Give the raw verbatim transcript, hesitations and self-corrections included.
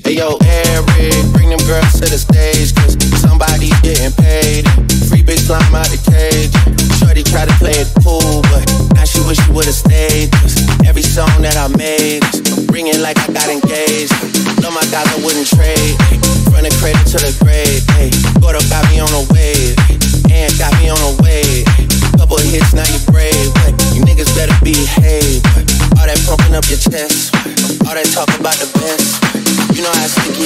Yo, Eric, bring them girls to the stage, cause somebody's getting paid. Free big slime out the cage. Shorty try to play it cool, but now she wish she would've stayed. Cause every song that I made is ringing like I got engaged. Love my guys, I wouldn't trade. From the cradle to the grave. Hey, Gordo got me on a wave. And got me on a wave. Couple hits, now you brave. But you niggas better behave. All that pumping up your chest. All that talk about the best. You know how sticky